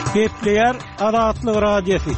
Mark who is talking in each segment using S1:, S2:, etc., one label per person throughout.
S1: Gepleyer Azatlyk Radiosu.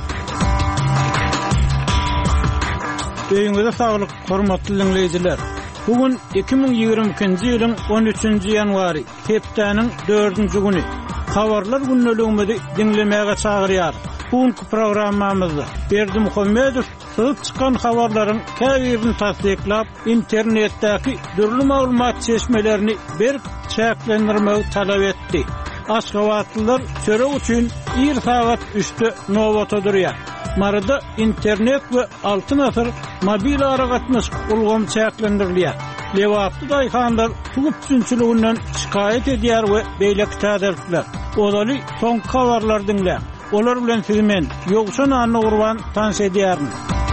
S1: Öýüňizde saglyk, hormatly dinleýijiler. Bugün 2022-nji ýylyň 13-nji ýanwary, hepdeniň 4-nji güni. Habarlar günneligimizi dinlemäge çagyrýar. Bugünkü programmamyzda Berdi Muhammedow syzyp çykan habarlaryň käbirini tasdiklap, internetdäki dürli maglumat çeşmelerini bir çäklendirmegi talap etdi. Aşgabatlylar çörek üçin 1 saat üstü nowata durýar. Marada internet we altyn asr mobil aragatnaş ulgam çäklendirilýär. Lewatly daýhanlar tugup düşünçiliginden şikayet edýär we beýle täderler. Olaly soň habarlar dinle. Olar bilen sizi men ýogşan anly urban tanış edýärin.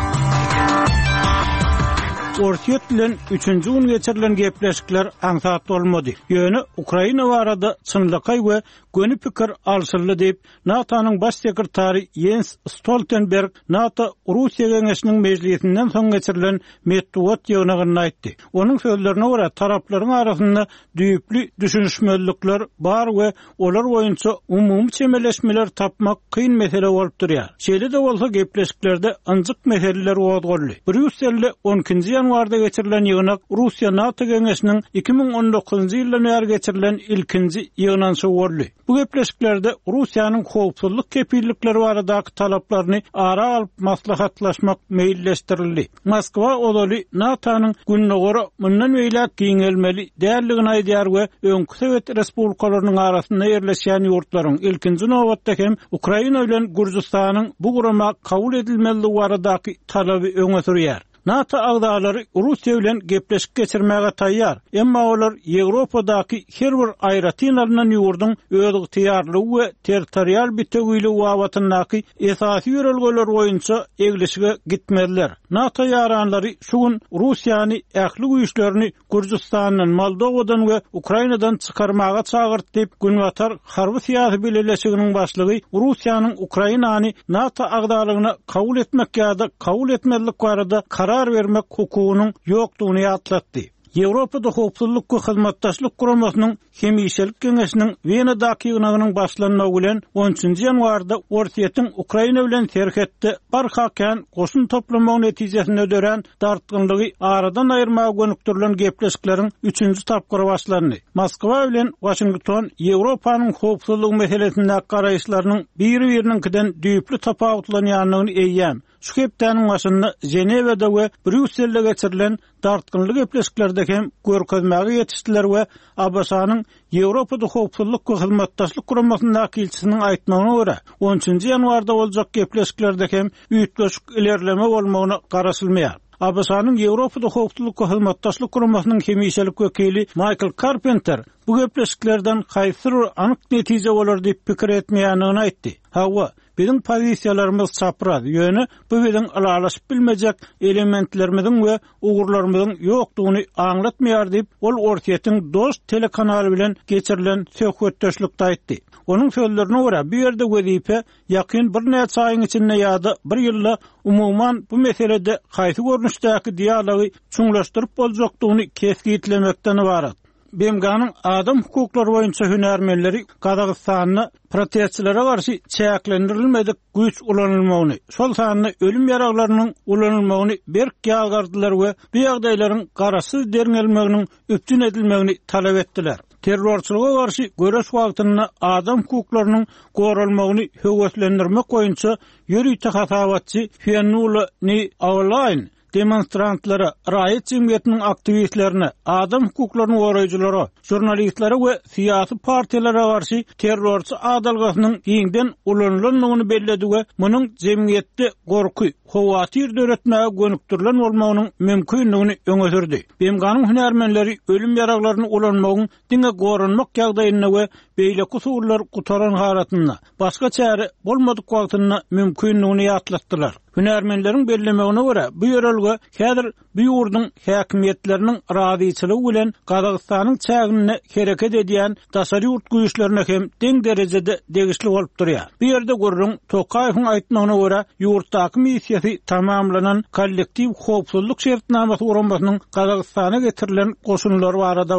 S1: Ortiýet bilen 3-nji gün geçirilen gepleşikler aňsat bolmady. Ýöne Ukraina barada çynlykay we göni pikir alşyrly diýip NATO'nyň baş sekretary Jens Stoltenberg NATO Russiýa Geňeşiniň mejlisinden soň geçirilen medeniýet ýygnagyny aýtdy. Onuň sözlerine görä taraplaryň arasynda düýpli düşünüşmezlikler bar we olar boýunça umumy çemeleşmeler tapmak kyn mesele bolup durýar. Şeýle de bolsa gepleşiklerde anjyk meseleler wagtgolly. Brüsselde 12-nji ýanwarda geçirilen ýygnak Russiýa NATO Geňeşiniň 2019-njy ýyldan bäri geçirilen ilkinji ýygnanyşy boldy. Bu gepleşiklerde Russiýanyň howpsuzlyk kepillikleri baradaky talaplaryny ara alyp maslahatlaşmak meýilleşdirildi. Moskwa olaly NATO'nyň gününe görä mundan beýle giňelmeli däldigini aýdýar we öňkü Sowet respublikalarynyň arasynda ýerleşýän ýurtlaryň ilkinji nowatda hem Ukraina bilen Gürjistanyň bu gurama kabul edilmeligi baradaky talaby öňe sürýär. NATO agdalary Russiýa bilen gepleşik geçirmäge taýýar. Emma olar Ýewropadaky her bir aýratynlaryň ýurduň özüň tiýarlygy we territorial bitegüýligi wagtyndaky esasy ýörelgeler boýunça eglişige gitmediler. NATO ýaranlary şu gün Russiýany ähli güýçlerini Gürjistanyň, Moldowadan we Ukrainadan çykarmaga çagyrdy diýip günwatar harby syýasy beleleşiginiň başlygy Russiýanyň Ukrainany NATO agdalygyna kabul etmek ýa-da kabul etmezlik barada karar vermek hukugynyň ýokdugyny atlatdy. Ýewropada howpsuzlyk we hyzmatdaşlyk guramasynyň Hemýeşelik Geňeşiniň Wienadaky ýygnagynyň başlanmagy bilen 13-nji ýanwarda Ortiýetiň Ukraina bilen terhetde barhakan goşun toplamagy netijesinde dören dartgynlygy aradan aýyrmagy gönükdirilen gepleşikleriň 3-nji tapgyry başlandy. Moskwa bilen Washington Ýewropanyň howpsuzlyk meselesinde garaýşlarynyň biri-biriniňkinden düýpli tapawutlanýanlygyny eýýär. Şu hepdeniň başynda Jenewada we Brüsselde geçirilen dartgynlyk gepleşiklerde hem görkezmäge ýetişdiler we ABS-nyň Ýewropada howpsuzlyk we hyzmatdaşlyk guramasyndaky ilçisiniň aýtmagyna görä 13-nji ýanwarda boljak gepleşiklerde hem üýtgeşik ilerleme bolmagyny garaşylmaýar. ABS-nyň Ýewropada howpsuzlyk we hyzmatdaşlyk guramasynyň hemýeşelik wekili Michael Carpenter bu gepleşiklerden haýsy anyk netije bolar diýip pikir etmeýänligini aýtdy. Hawa bizim pozisiýalarymyz çapraz, ýöne bu biziň alalaşyp bilmejek elementlerimiziň we ugurlarymyzyň ýokdugyny aňlatmaýar diýip ol Ortiýetiň dost telekanaly bilen geçirilen söhbetdeşlikde aýtdy. Onuň sözlerine görä bu ýerde wezipe ýakyn bir näçe aýyň içinde ýa-da bir ýylda umumyň bu meselede haýsy görnüşdäki dialogy çuňlaşdyryp boljakdygyny kesgitlemekden ibaret. BMG'nın adam hukuklary boýunça hünärmenleri Gazagystanyň protestçilere garşy çäklendirilmedik güýç ulanylmagyny, şol sanyny ölüm ýaraglarynyň ulanylmagyny berk ýagardylar we bu ýagdaýlaryň garaşsyz derňelmeginiň öpdün edilmegini talap etdiler. Terrorçylyga garşy göreş wagtynda adam hukuklarynyň goralmagyny höwetlendirmek boýunça ýürüýte hasabatçy Fenulny Online demonstrantlara, raýat jemgyýetiniň aktivistlerine, adam hukuklaryny goraýjylara, jurnalistlere we syýasy partiýallara garşy terrorçy adalgasynyň ýeňden ulanylmagyny belledi we munyň jemgyýetde gorky, howatyr döretmäge gönükdirilen bolmagynyň mümkinligini öňe sürdi. BMG'nyň hünärmenleri ölüm ýaraglaryny ulanmagyň diňe goranmak ýagdaýyna we beýle kusurlar gutaran haratynda başga çäre bolmadyk wagtynda mümkinligini ýatlatdylar. Hünärmenleriň bellemegine görä bu ýörelge häzir bu ýurduň häkimiýetleriniň razyçylygy bilen Gazagystanyň çägine hereket edýän daşary ýurt güýçlerine hem deň derejede degişli bolup durýar. Bu ýerde görüň Tokaýewiň aýtmagyna görä ýurtdaky missiýasy tamamlanan kollektiv howpsuzlyk şertnamasy uranmasynyň Gazagystana getirilen goşunlary barada